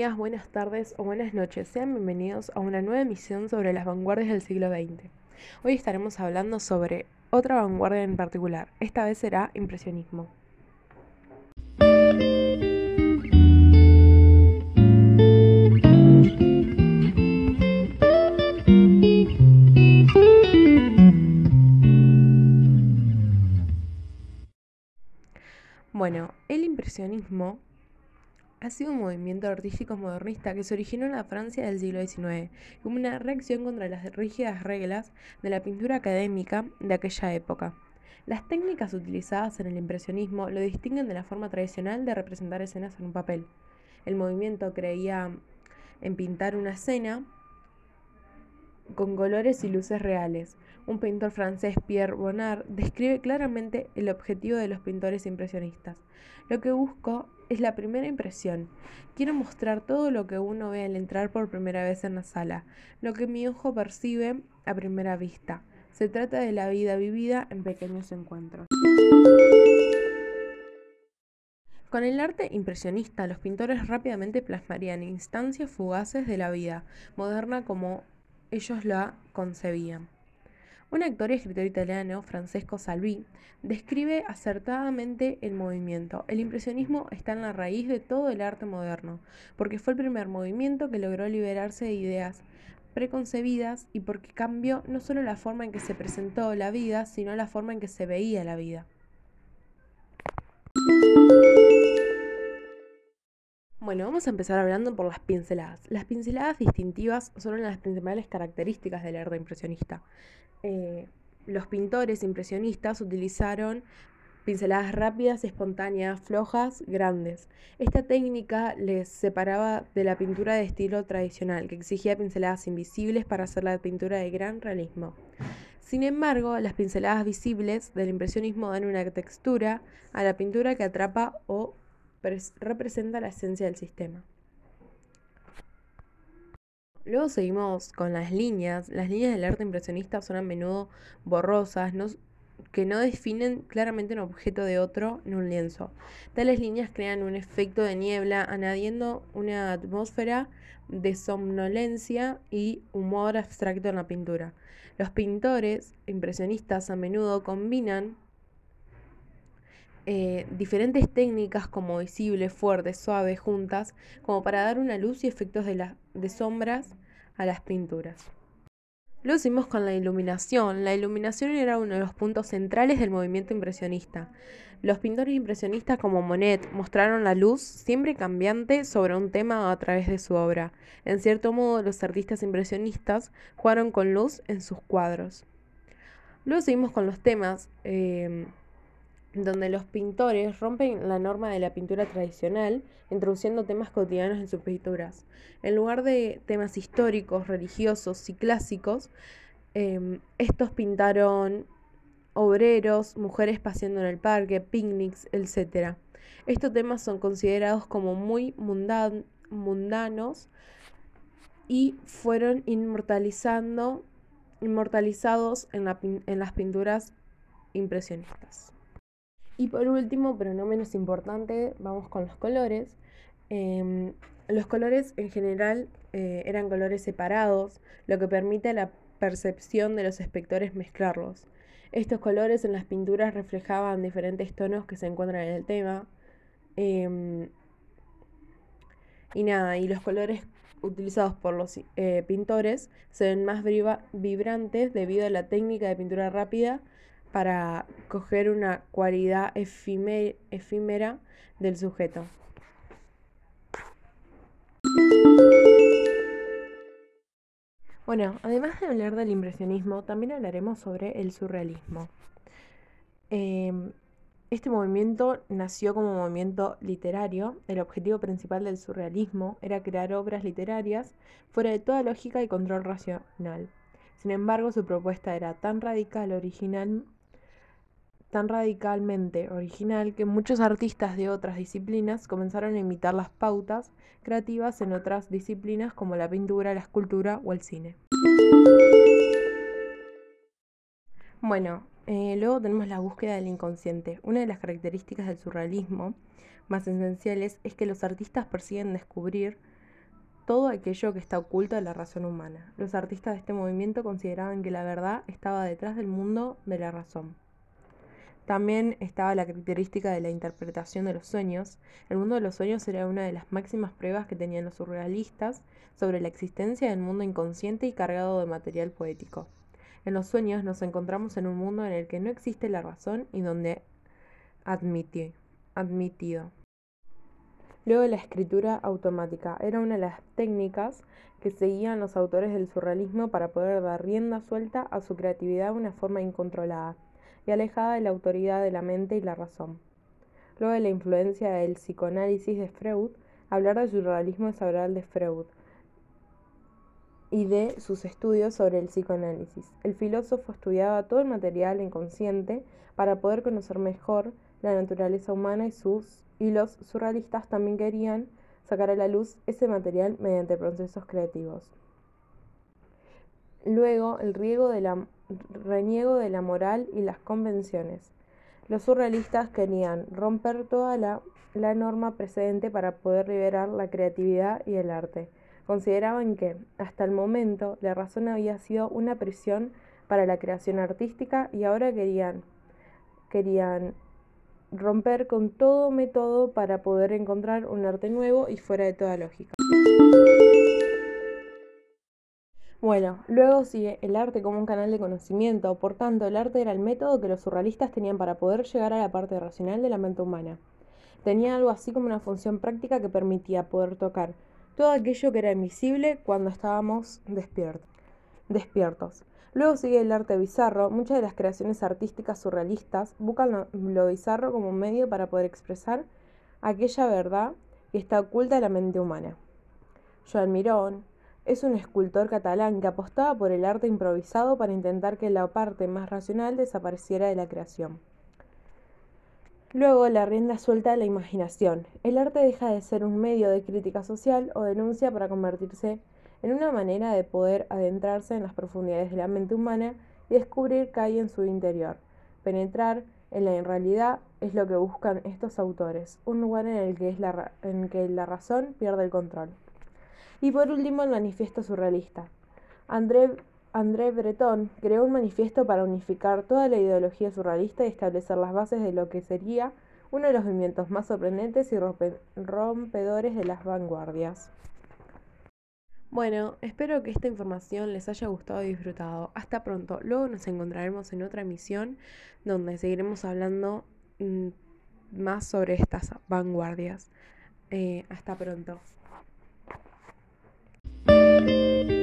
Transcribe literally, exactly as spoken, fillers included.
días, buenas tardes o buenas noches. Sean bienvenidos a una nueva emisión sobre las vanguardias del siglo veinte. Hoy estaremos hablando sobre otra vanguardia en particular. Esta vez será impresionismo. Bueno, el impresionismo ha sido un movimiento artístico modernista que se originó en la Francia del siglo diecinueve, como una reacción contra las rígidas reglas de la pintura académica de aquella época. Las técnicas utilizadas en el impresionismo lo distinguen de la forma tradicional de representar escenas en un papel. El movimiento creía en pintar una escena con colores y luces reales. Un pintor francés, Pierre Bonnard, describe claramente el objetivo de los pintores impresionistas. Lo que busco es la primera impresión. Quiero mostrar todo lo que uno ve al entrar por primera vez en la sala, lo que mi ojo percibe a primera vista. Se trata de la vida vivida en pequeños encuentros. Con el arte impresionista, los pintores rápidamente plasmarían instancias fugaces de la vida moderna como ellos la concebían. Un actor y escritor italiano, Francesco Salvi, describe acertadamente el movimiento. El impresionismo está en la raíz de todo el arte moderno, porque fue el primer movimiento que logró liberarse de ideas preconcebidas y porque cambió no solo la forma en que se presentó la vida, sino la forma en que se veía la vida. Bueno, vamos a empezar hablando por las pinceladas. Las pinceladas distintivas son una de las principales características del arte impresionista. Eh, los pintores impresionistas utilizaron pinceladas rápidas, espontáneas, flojas, grandes. Esta técnica les separaba de la pintura de estilo tradicional, que exigía pinceladas invisibles para hacer la pintura de gran realismo. Sin embargo, las pinceladas visibles del impresionismo dan una textura a la pintura que atrapa o representa la esencia del sistema. Luego seguimos con las líneas. Las líneas del arte impresionista son a menudo borrosas, no, que no definen claramente un objeto de otro en un lienzo. Tales líneas crean un efecto de niebla, añadiendo una atmósfera de somnolencia y humor abstracto en la pintura. Los pintores impresionistas a menudo combinan Eh, diferentes técnicas como visible, fuerte, suave, juntas, como para dar una luz y efectos de, la, de sombras a las pinturas. Luego seguimos con la iluminación. La iluminación era uno de los puntos centrales del movimiento impresionista. Los pintores impresionistas como Monet mostraron la luz siempre cambiante sobre un tema a través de su obra. En cierto modo, los artistas impresionistas jugaron con luz en sus cuadros. Luego seguimos con los temas. Eh, donde los pintores rompen la norma de la pintura tradicional, introduciendo temas cotidianos en sus pinturas. En lugar de temas históricos, religiosos y clásicos, eh, estos pintaron obreros, mujeres paseando en el parque, picnics, etcétera. Estos temas son considerados como muy mundan- mundanos y fueron inmortalizando, inmortalizados en, la, en las pinturas impresionistas. Y por último, pero no menos importante, vamos con los colores. Eh, los colores en general eh, eran colores separados, lo que permite a la percepción de los espectadores mezclarlos. Estos colores en las pinturas reflejaban diferentes tonos que se encuentran en el tema. Eh, y nada, y los colores utilizados por los eh, pintores se ven más vibrantes debido a la técnica de pintura rápida para coger una cualidad efímera, efímera del sujeto. Bueno, además de hablar del impresionismo, también hablaremos sobre el surrealismo. Eh, Este movimiento nació como movimiento literario. El objetivo principal del surrealismo era crear obras literarias fuera de toda lógica y control racional. Sin embargo, su propuesta era tan radical, original, tan radicalmente original que muchos artistas de otras disciplinas comenzaron a imitar las pautas creativas en otras disciplinas como la pintura, la escultura o el cine. Bueno, eh, luego tenemos la búsqueda del inconsciente. Una de las características del surrealismo más esenciales es que los artistas persiguen descubrir todo aquello que está oculto de la razón humana. Los artistas de este movimiento consideraban que la verdad estaba detrás del mundo de la razón. También estaba la característica de la interpretación de los sueños. El mundo de los sueños era una de las máximas pruebas que tenían los surrealistas sobre la existencia del mundo inconsciente y cargado de material poético. En los sueños nos encontramos en un mundo en el que no existe la razón y donde admiti, admitido. Luego la escritura automática era una de las técnicas que seguían los autores del surrealismo para poder dar rienda suelta a su creatividad de una forma incontrolada y alejada de la autoridad de la mente y la razón. Luego de la influencia del psicoanálisis de Freud, hablar de surrealismo es hablar de Freud y de sus estudios sobre el psicoanálisis. El filósofo estudiaba todo el material inconsciente para poder conocer mejor la naturaleza humana y sus y los surrealistas también querían sacar a la luz ese material mediante procesos creativos. Luego, el riego de la, reniego de la moral y las convenciones. Los surrealistas querían romper toda la, la norma precedente para poder liberar la creatividad y el arte. Consideraban que, hasta el momento, la razón había sido una prisión para la creación artística y ahora querían, querían romper con todo método para poder encontrar un arte nuevo y fuera de toda lógica. Bueno, luego sigue el arte como un canal de conocimiento. Por tanto, el arte era el método que los surrealistas tenían para poder llegar a la parte racional de la mente humana. Tenía algo así como una función práctica que permitía poder tocar todo aquello que era invisible cuando estábamos despiertos. despiertos. Luego sigue el arte bizarro. Muchas de las creaciones artísticas surrealistas buscan lo, lo bizarro como un medio para poder expresar aquella verdad que está oculta en la mente humana. Joan Miró es un escultor catalán que apostaba por el arte improvisado para intentar que la parte más racional desapareciera de la creación. Luego, la rienda suelta a la imaginación. El arte deja de ser un medio de crítica social o denuncia para convertirse en una manera de poder adentrarse en las profundidades de la mente humana y descubrir qué hay en su interior. Penetrar en la realidad es lo que buscan estos autores, un lugar en el que, es la, en que la razón pierde el control. Y por último, el manifiesto surrealista. André, André Breton creó un manifiesto para unificar toda la ideología surrealista y establecer las bases de lo que sería uno de los movimientos más sorprendentes y rompedores de las vanguardias. Bueno, espero que esta información les haya gustado y disfrutado. Hasta pronto. Luego nos encontraremos en otra emisión donde seguiremos hablando mmm, más sobre estas vanguardias. Eh, hasta pronto.